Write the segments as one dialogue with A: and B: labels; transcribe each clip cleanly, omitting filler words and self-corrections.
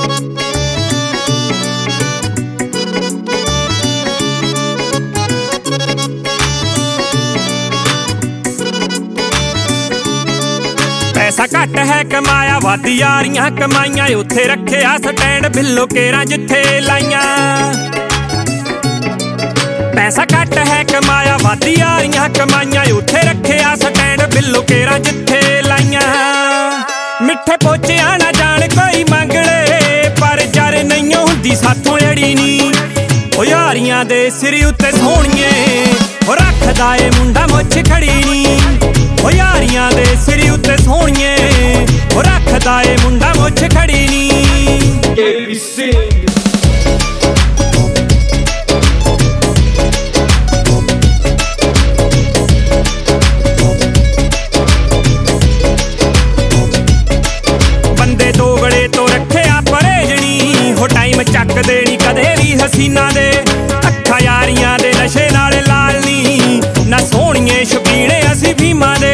A: पैसा घट है कमाया वध यारियां कमाइयां उत्थे रखिया स्टैंड बिल्लो केरा जिथे लाइयां। पैसा घट है कमाया वध यारियां कमाइयां उत्थे रखिया स्टैंड बिल्लो केरा जिथे लाइयां। मिठे पोचिया ना जान कोई मंगले पर जर नहीं हुंदी साथों अड़ी नी। ओ यारियां दे सिर उत्ते सोहणिए ओ रखदा ए मुंडा मुछ खड़ी नी। ओ यारियां दे सिर उत्ते सोहणिए ओ रखदा ए मुंडा मुछ खड़ी नी। बंदे दोगले तो रखिया परहेजनी हो टाइम चक देनी कदे भी हसीना दे। अखा यारियां दे नशे नाल लालनी ना सोहणिए शौकीने असी भीमा दे।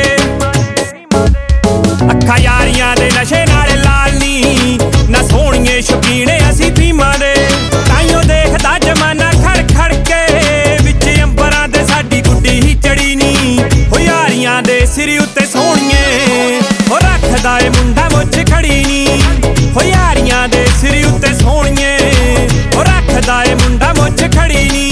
A: अखा यारियां दे नशे नाल लालनी ना सोहणिए शौकीने असी भीमा दे। ताइयों देखदा जमाना खड़ खड़ के विच अंबरां दे साडी गुड्डी ही चढ़ी नी। ओ यारियां दे सिर उत्ते सोहणिए ओ रखदा ए मुंडा मुछ खड़ी नी। ओ यारियां दे सिर उत्ते सोहणिए ओ रखदा ए मुंडा मुछ खड़ी नी।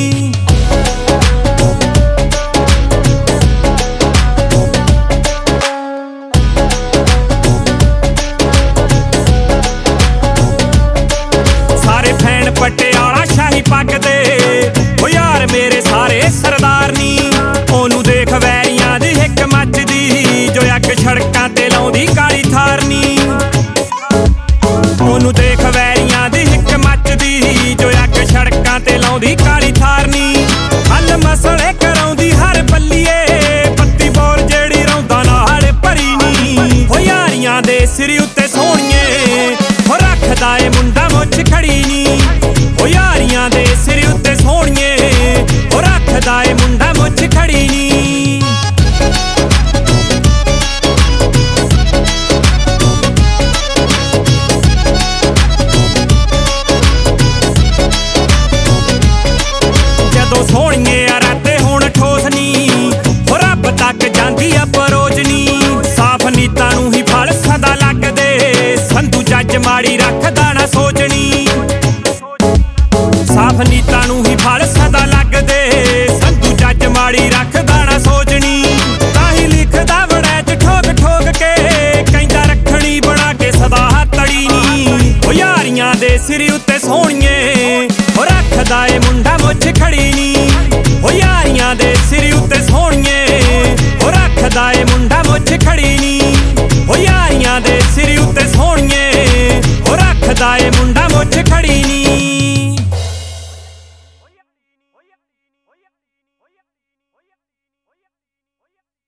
A: पटियाला शाही पग दे ओ यार मेरे सारे सरदार नी। ओनू देख वैरियां दी हिक मचदी जो अग सड़कां ते लाउंदी काली थार नी। ओनू देख वैरियां दी हिक मचदी जो अग सड़कां ते लाउंदी काली थार नी। हल मसले कराउंदी हर बल्लीए पत्ती बोर जेड़ी रौंदा नाल भरी नी। ओ यारियां दे सिर उत्ते सोहणिए ओ रखदा ए मुंडा मुछ खड़ी नी। ओ यारियां दे सिर उत्ते सोहणिए ओ रखदा ए मुंडा मुछ खड़ी नी। जदों सोहणिए राते होण ठोस नी ओ रब तक जांदी आ परोजनी। साफ नीतां नूं ही फल सदा लगदे संधू जज माड़ी रखदा ना सोचनी। साफ नीतां नूं ही फल सदा लगदे संधू जज माड़ी रखदा ना सोचनी। ताही लिखदा वड़ैच ठोक ठोक के कहंदा रखणी बना के सदा तड़ी नी। ओ यारियां दे सिर उत्ते सोहणिए ओ रखदा ए मुंडा मुछ खड़ी नी। ओ यारियां दे सिर उत्ते सोहणिए ओ रखदा ए मुंडा मुछ खड़ी नी। ओ यारियां दे सिर उत्ते सोहणिए ओ रखदा ए मुंडा